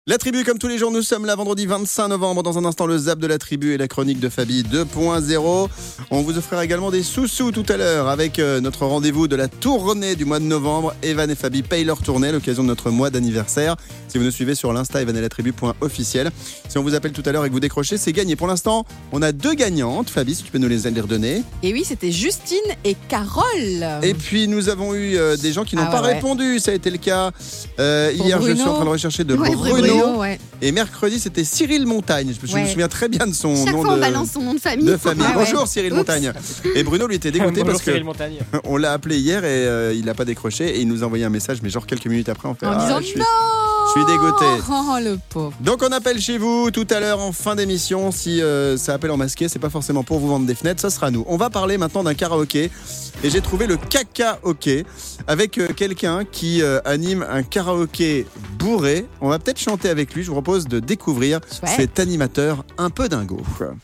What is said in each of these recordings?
La tribu, comme tous les jours, nous sommes là vendredi 25 novembre. Dans un instant, le zap de la tribu et la chronique de Fabi 2.0. On vous offrira également des sous-sous tout à l'heure avec notre rendez-vous de la tournée du mois de novembre. Evan et Fabi payent leur tournée à l'occasion de notre mois d'anniversaire. Si vous nous suivez sur l'Insta evanelattribu.officiel. Si on vous appelle tout à l'heure et que vous décrochez, c'est gagné. Pour l'instant, on a 2 gagnantes. Fabi, si tu peux nous les redonner. Et oui, c'était Justine et Carole. Et puis, nous avons eu des gens qui n'ont pas répondu. Ça a été le cas hier. Bruno. Je suis en train de rechercher de Bruno. Et mercredi, c'était Cyril Montagne. Je me souviens très bien de son Chaque nom fois, on balance son nom de famille. Bonjour Cyril Montagne. Et Bruno lui était dégoûté parce que on l'a appelé hier et il n'a pas décroché et il nous a envoyé un message, mais genre quelques minutes après, en disant je suis dégoûté. Oh le pauvre. Donc on appelle chez vous tout à l'heure en fin d'émission. Si ça appelle en masqué, c'est pas forcément pour vous vendre des fenêtres, ça sera nous. On va parler maintenant d'un karaoké. Et j'ai trouvé le Cacaoké avec quelqu'un qui anime un karaoké bourré. On va peut-être chanter avec lui. Je vous propose de découvrir cet animateur un peu dingo.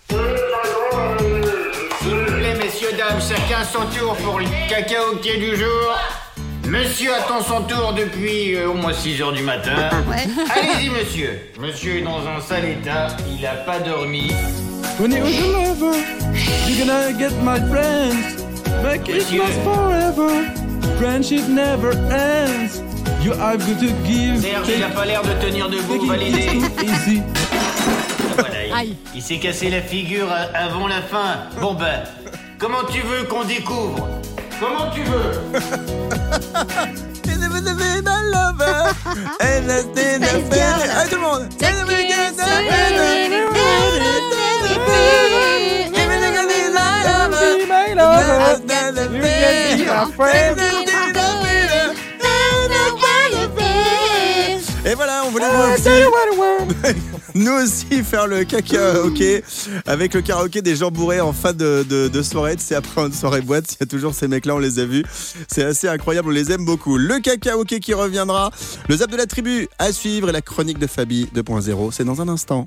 S'il vous plaît, messieurs, dames, chacun son tour pour le karaoké du jour. Monsieur attend son tour depuis au moins 6h du matin. Allez-y, monsieur. Monsieur est dans un sale état, il a pas dormi. When it was a lover, you're gonna get my friends. Make it last forever. Friendship never ends. You have got to give. Serge, il a pas l'air de tenir debout, validé. Easy. Voilà, il s'est cassé la figure avant la fin. Bon ben, comment tu veux qu'on découvre? Comment tu veux? Tout le monde. Et voilà, on voulait nous aussi faire le karaoké avec le karaoké des gens bourrés en fin de soirée. C'est après une soirée boîte, il y a toujours ces mecs-là, on les a vus. C'est assez incroyable, on les aime beaucoup. Le karaoké qui reviendra, le zap de la tribu à suivre et la chronique de Fabi 2.0, c'est dans un instant.